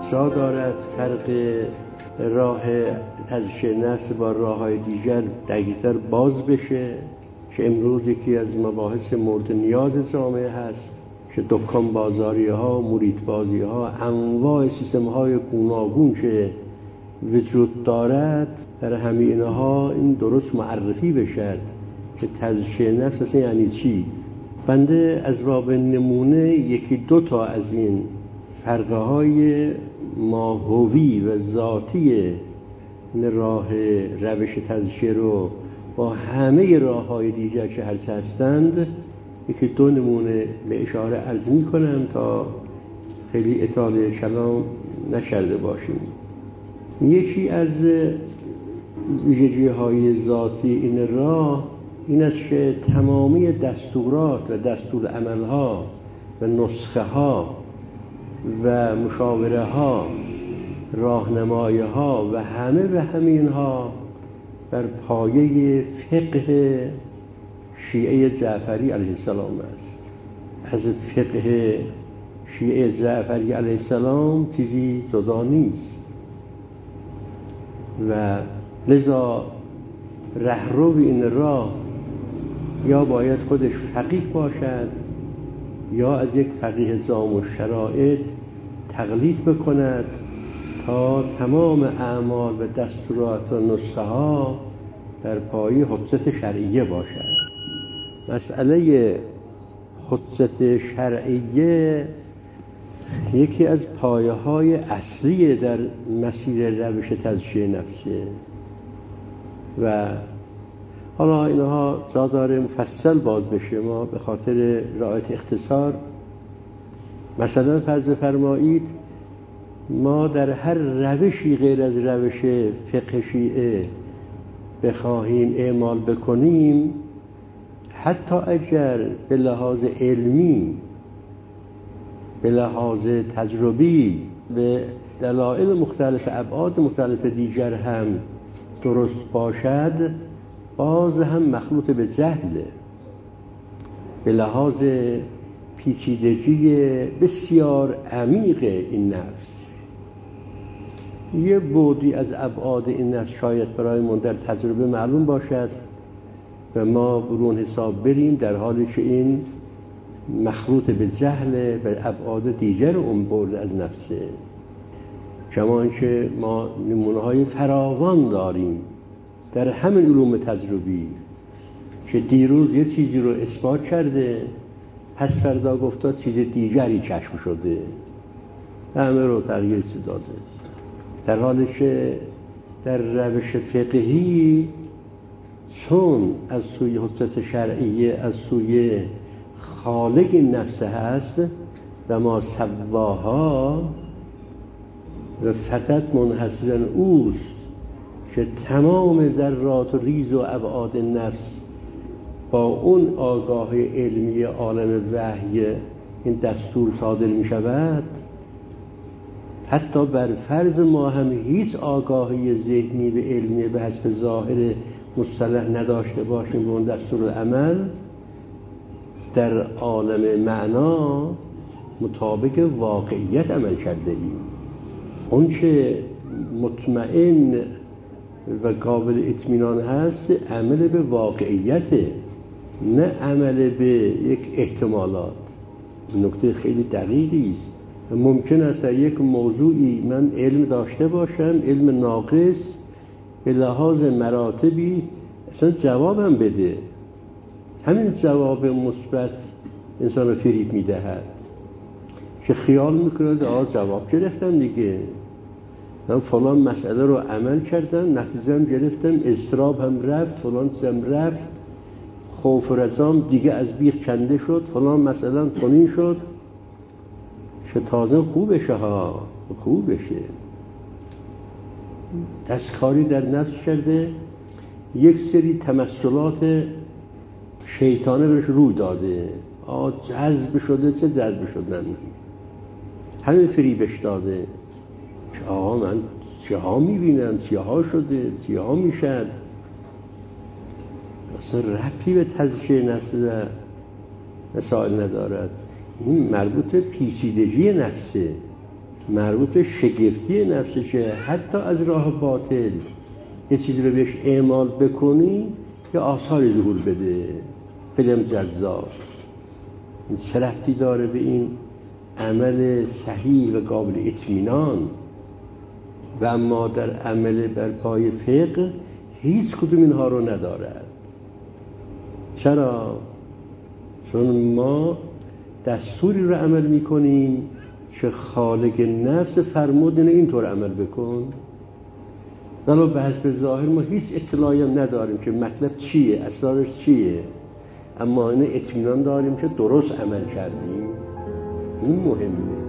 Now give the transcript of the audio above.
جا دارد فرق راه تزکیه نفس با راه‌های دیگر دقیق‌تر باز بشه که امروز یکی از مباحث مورد نیاز جامعه هست که دکان بازاری ها، مرید بازی ها، انواع سیستم های گوناگون که وجود دارد، در همه اینها این درست معرفی بشد که تزکیه نفس اصلا یعنی چی. بنده از باب نمونه یکی دو تا از این فرقه های ماهوی و ذاتی راه روش تزکیه رو با همه راه های دیگر که هرچه هستند یکی دو نمونه به اشاره عرض می کنم تا خیلی اطاله کلام نکرده باشیم. یکی از ویژگی های ذاتی این راه این است که تمامی دستورات و دستور عمل ها و نسخه ها و مشاوره ها، راهنمایی ها و همه اینها بر پایه فقه شیعه جعفری علیه السلام است. از فقه شیعه جعفری علیه السلام چیزی جدا نیست و لذا رهرو این راه یا باید خودش فقیه باشد یا از یک فقیه زام الشرائع تقلید بکند تا تمام اعمال و دستورات و نسخه ها در پایه حجت شرعیه باشد. مسئله حجت شرعیه یکی از پایه های اصلی در مسیر روش تزکیه نفسه و حالا اینها جا داره مفصل باز بشه. ما به خاطر رعایت اختصار مثلا فرض فرمایید ما در هر روشی غیر از روش فقه شیعه بخواهیم اعمال بکنیم، حتی اگر به لحاظ علمی، به لحاظ تجربی، به دلایل مختلف، ابعاد مختلف دیگر هم درست باشد، باز هم مخلوط به جهله. به لحاظ پیچیدگی بسیار عمیق این نفس، یه بعدی از ابعاد این نفس شاید برای من در تجربه معلوم باشد و ما برون حساب بریم، در حالی که این مخلوط به جهل و ابعاد دیگر اون بعد از نفسه. کمان که ما نمونه‌های فراوان داریم در همین علوم تجربی که دیروز یه چیزی رو اثبات کرده، پس فردا گفتا چیز دیگری کشف شده، همه رو تغییر داده، در حالی که در روش فقهی چون از سوی حجت شرعیه، از سوی خالق نفس هست و ما سواها و فقط منحصرا اوست که تمام ذرات و ریز و ابعاد نفس با اون آگاه علمی عالم وحی این دستور صادر می شود. حتی بر فرض ما هم هیچ آگاهی ذهنی و علمی به حسب ظاهر مصطلح نداشته باشیم به اون دستور عمل، در عالم معنا مطابق واقعیت عمل کرده ایم. اون که مطمئن و قابل اطمینان هست عمل به واقعیته، نه عمل به یک احتمالات. نکته خیلی دقیقی است. ممکن است در یک موضوعی من علم داشته باشم، علم ناقص، به لحاظ مراتبی اصلا جوابم بده. همین جواب مثبت انسان رو فریب میدهد که خیال میکنه جواب گرفتم دیگه، من فلان مسئله رو عمل کردم، نتیجه هم گرفتم، اضطراب هم رفت، فلان چیزم رفت، خوف و رجام دیگه از بیخ کنده شد، فلان مثلا کنین شد، که تازه خوب بشه ها، خوب بشه. دستکاری در نفس کرده، یک سری تمثلات شیطانه بهش روی داده، جذب شده. چه جذب شدن؟ همین فریبش داده که من چه ها میبینم، چه ها شده، چه ها میشد. اصلا ربطی به تزکیه نفس و مسائل ندارد. این مربوط به پیچیدگی نفسه. مربوط به شگفتی نفسشه. حتی از راه باطل یه چیزی رو بهش اعمال بکنی یا آثاری ظهور بده، فیلم جذاب. این چه ربطی داره به این عمل صحیح و قابل اطمینان؟ و اما در عمل بر پای فقه هیچ کدوم اینها رو ندارد. چرا؟ چون ما دستوری رو عمل میکنیم که خالق نفس فرمود اینطور عمل بکن، ولی به حسب ظاهر ما هیچ اطلاعی هم نداریم که مطلب چیه، اسرارش چیه، اما این اطمینان داریم که درست عمل کردیم. این مهمه.